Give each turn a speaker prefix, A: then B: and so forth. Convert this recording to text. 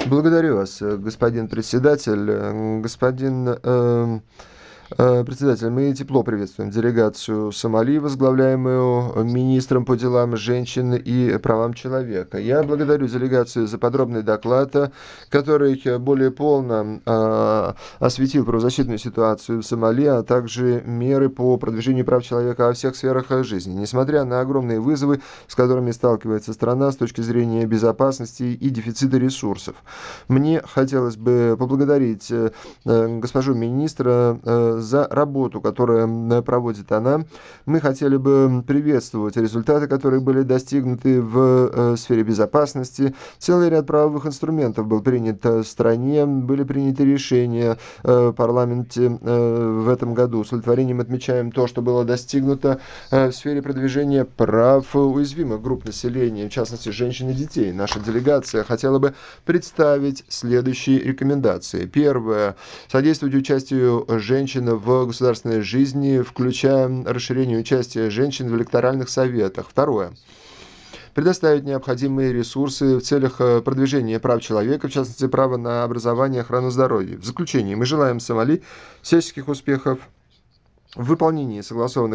A: Благодарю вас, господин председатель. Председатель, мы тепло приветствуем делегацию Сомали, возглавляемую министром по делам женщин и правам человека. Я благодарю делегацию за подробный доклад, который более полно осветил правозащитную ситуацию в Сомали, а также меры по продвижению прав человека во всех сферах жизни. Несмотря на огромные вызовы, с которыми сталкивается страна с точки зрения безопасности и дефицита ресурсов, мне хотелось бы поблагодарить госпожу министра за работу, которую проводит она. Мы хотели бы приветствовать результаты, которые были достигнуты в сфере безопасности. Целый ряд правовых инструментов был принят в стране, были приняты решения в парламенте в этом году. С удовлетворением отмечаем то, что было достигнуто в сфере продвижения прав уязвимых групп населения, в частности, женщин и детей. Наша делегация хотела бы представить следующие рекомендации. Первое. Содействовать участию женщин в государственной жизни, включая расширение участия женщин в электоральных советах. Второе. Предоставить необходимые ресурсы в целях продвижения прав человека, в частности, права на образование и охрану здоровья. В заключение, мы желаем Сомали всяческих успехов в выполнении согласованных